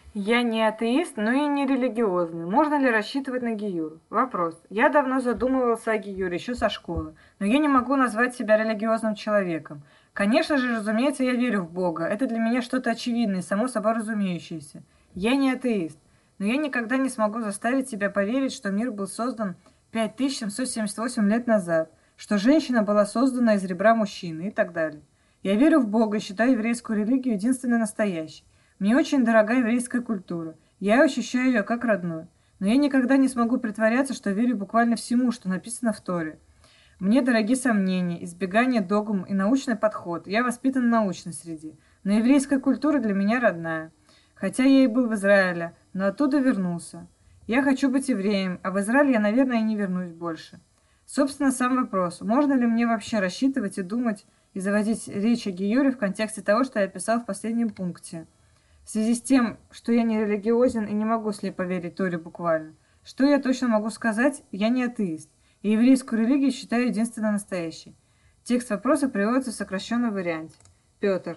Я не атеист, но и не религиозный. Можно ли рассчитывать на гиюр? Вопрос. Я давно задумывался о гиюре, еще со школы, но я не могу назвать себя религиозным человеком. Конечно же, разумеется, я верю в Бога. Это для меня что-то очевидное, само собой разумеющееся. Я не атеист, но я никогда не смогу заставить себя поверить, что мир был создан 5778 лет назад, что женщина была создана из ребра мужчины и так далее. Я верю в Бога и считаю еврейскую религию единственной настоящей. Мне очень дорога еврейская культура. Я ощущаю ее как родную. Но я никогда не смогу притворяться, что верю буквально всему, что написано в Торе. Мне дороги сомнения, избегание догм и научный подход. Я воспитан в научной среде. Но еврейская культура для меня родная. Хотя я и был в Израиле, но оттуда вернулся. Я хочу быть евреем, а в Израиль я, наверное, и не вернусь больше. Собственно, сам вопрос, можно ли мне вообще рассчитывать и думать, и заводить речь о Гиюре в контексте того, что я описал в последнем пункте. В связи с тем, что я не религиозен и не могу слепо верить Торе буквально, что я точно могу сказать, я не атеист, и еврейскую религию считаю единственно настоящей. Текст вопроса приводится в сокращенном варианте. Петр.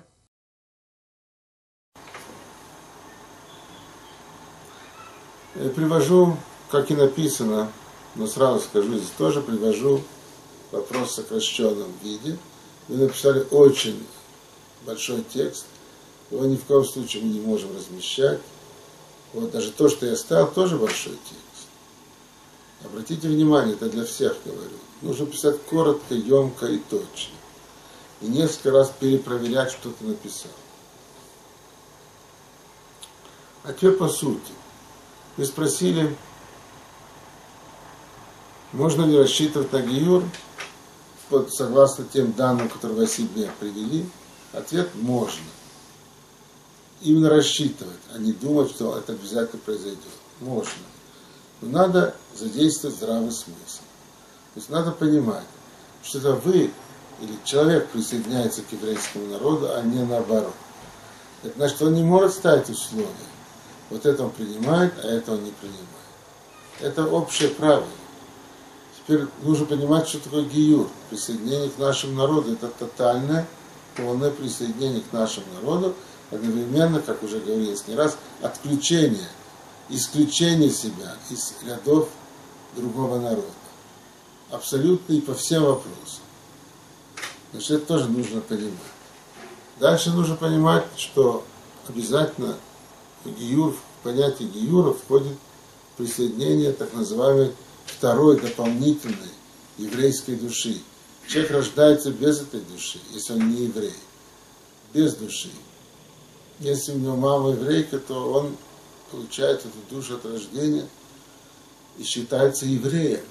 Я привожу, как и написано, но сразу скажу, здесь тоже привожу вопрос в сокращенном виде. Вы написали очень большой текст, его ни в коем случае мы не можем размещать. Вот даже то, что я ставил, тоже большой текст. Обратите внимание, это для всех говорю. Нужно писать коротко, емко и точно. И несколько раз перепроверять, что ты написал. А теперь по сути. Вы спросили, можно ли рассчитывать на гиюр, согласно тем данным, которые вы о себе привели. Ответ – можно. Именно рассчитывать, а не думать, что это обязательно произойдет. Можно. Но надо задействовать здравый смысл. То есть надо понимать, что это вы или человек присоединяется к еврейскому народу, а не наоборот. Это значит, он не может ставить условия. Вот это он принимает, а это он не принимает. Это общее правило. Теперь нужно понимать, что такое гиюр. Присоединение к нашему народу. Это тотальное, полное присоединение к нашему народу. Одновременно, как уже говорилось не раз, отключение, исключение себя из рядов другого народа. Абсолютно и по всем вопросам. Значит, это тоже нужно понимать. Дальше нужно понимать, что обязательно в понятие гиюра входит присоединение так называемой второй дополнительной еврейской души. Человек рождается без этой души, если он не еврей. Без души. Если у него мама еврейка, то он получает эту душу от рождения и считается евреем.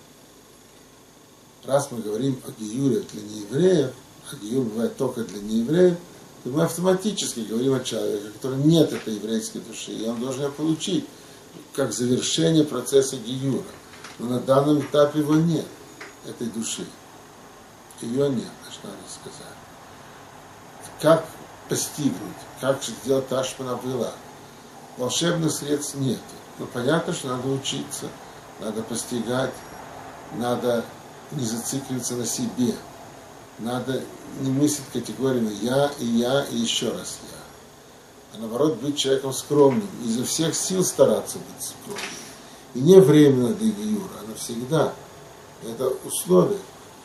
Раз мы говорим о гиюре для неевреев, а гиюр бывает только для неевреев, то мы автоматически говорим о человеке, у которого нет этой еврейской души, и он должен ее получить как завершение процесса гиюра. Но на данном этапе его нет, этой души. Ее нет, значит, надо сказать. Как постигнуть, как же сделать так, чтобы она была? Волшебных средств нет. Но понятно, что надо учиться, надо постигать, надо не зацикливаться на себе. Надо не мыслить категориями я, и еще раз я. А наоборот, быть человеком скромным. Изо всех сил стараться быть скромным. И не временно для гиюра, а навсегда. Это условие.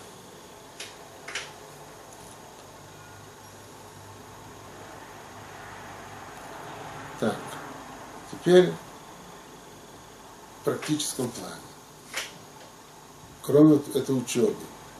Так, теперь в практическом плане. Кроме этой учебы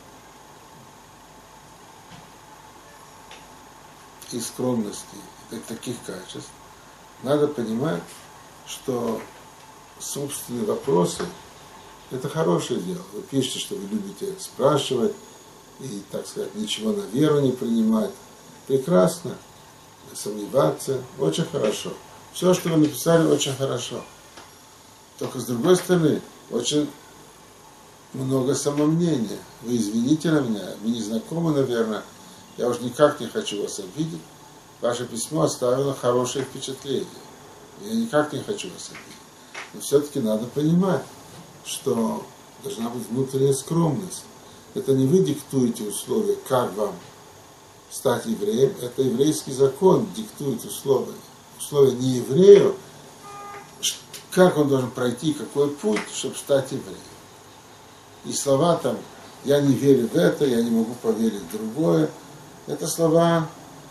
и скромности, и таких качеств, надо понимать, что собственные вопросы – это хорошее дело. Вы пишете, что вы любите спрашивать и, так сказать, ничего на веру не принимать. Прекрасно. Сомневаться – очень хорошо. Все, что вы написали, очень хорошо. Только с другой стороны, очень много самомнения. Вы извините на меня, вы не знакомы, наверное. Я уж никак не хочу вас обидеть. Ваше письмо оставило хорошее впечатление. Я никак не хочу вас обидеть. Но все-таки надо понимать, что должна быть внутренняя скромность. Это не вы диктуете условия, как вам стать евреем. Это еврейский закон диктует условия. Условия не еврею как он должен пройти, какой путь, чтобы стать евреем. И слова там «я не верю в это», «я не могу поверить в другое», это слова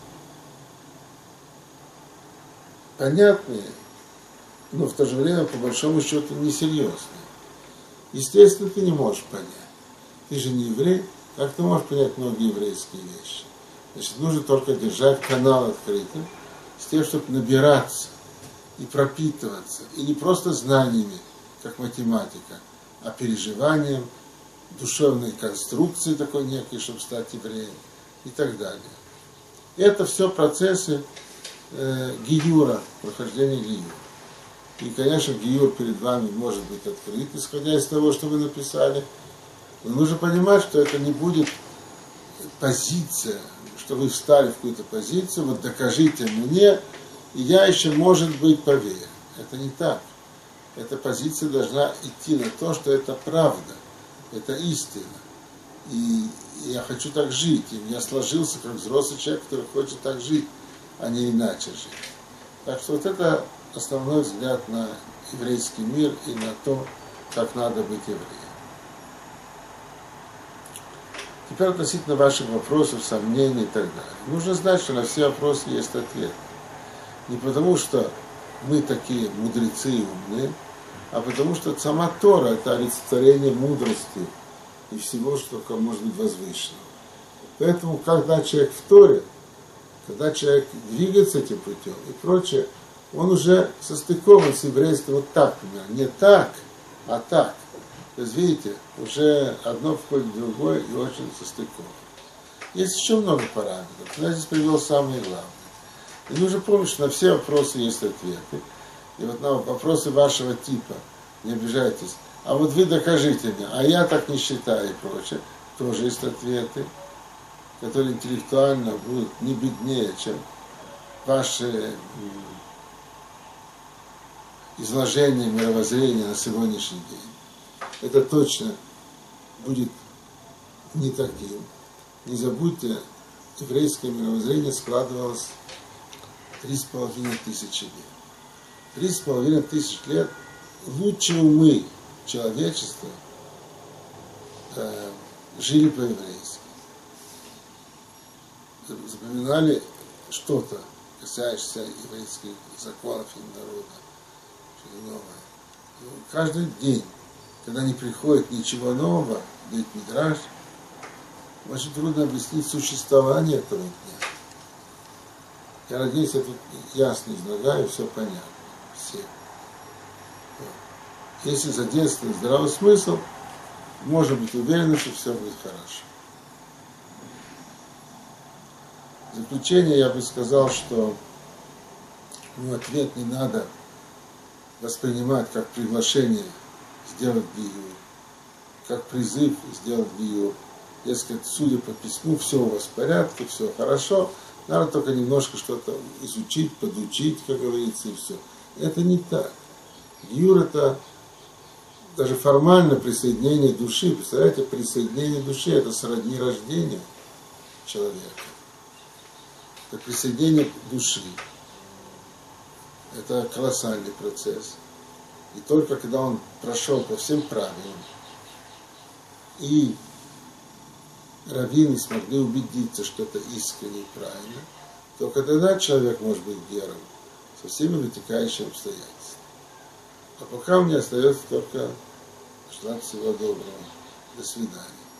понятные, но в то же время, по большому счету, несерьезные. Естественно, ты не можешь понять. Ты же не еврей, как ты можешь понять многие еврейские вещи? Значит, нужно только держать канал открытым, с тем, чтобы набираться и пропитываться, и не просто знаниями, как математика, а переживанием, душевной конструкции такой некой, чтобы стать евреем, и так далее. Это все процессы гиюра, прохождения гиюра. И, конечно, гиюр перед вами может быть открыт, исходя из того, что вы написали. Но нужно понимать, что это не будет позиция, что вы встали в какую-то позицию, вот докажите мне, и я еще, может быть, поверю. Это не так. Эта позиция должна идти на то, что это правда, это истина. И я хочу так жить, и у меня сложился как взрослый человек, который хочет так жить, а не иначе жить. Так что вот это основной взгляд на еврейский мир и на то, как надо быть евреем. Теперь относительно ваших вопросов, сомнений и так далее. Нужно знать, что на все вопросы есть ответ. Не потому, что мы такие мудрецы и умные, а потому, что сама Тора – это олицетворение мудрости и всего, что только может быть возвышенного. Поэтому, когда человек в Торе, когда человек двигается этим путем и прочее, он уже состыкован с еврейством вот так, например. Не так, а так. То есть, видите, уже одно входит в другое и очень состыковано. Есть еще много параметров. Я здесь привел самые главные. И нужно помнить, что на все вопросы есть ответы. И вот на вопросы вашего типа, не обижайтесь, а вот вы докажите мне, а я так не считаю и прочее, тоже есть ответы, которые интеллектуально будут не беднее, чем ваши изложения мировоззрения на сегодняшний день. Это точно будет не таким. Не забудьте, еврейское мировоззрение складывалось 3500 лет. 3500 лет лучшие умы человечества жили по-еврейски. Запоминали что-то, касающееся еврейских законов и народа. Что-то новое. Каждый день, когда не приходит ничего нового, бейт-мидраш, очень трудно объяснить существование этого дня. Я надеюсь, я тут ясно излагаю, все понятно. Все. Если задействовать здравый смысл, можно быть уверенным, что все будет хорошо. В заключение я бы сказал, что ответ не надо воспринимать как приглашение сделать гиюр, как призыв сделать гиюр. Дескать, судя по письму, все у вас в порядке, все хорошо, надо только немножко что-то изучить, подучить, как говорится, и все. Это не так. Гиюр – это даже формально присоединение души. Представляете, присоединение души – это сродни рождению человека. Это присоединение души. Это колоссальный процесс. И только когда он прошел по всем правилам, и раввины смогли убедиться, что это искренне и правильно, только тогда человек может быть гером со всеми вытекающими обстоятельствами. А пока мне остается только желать всего доброго. До свидания.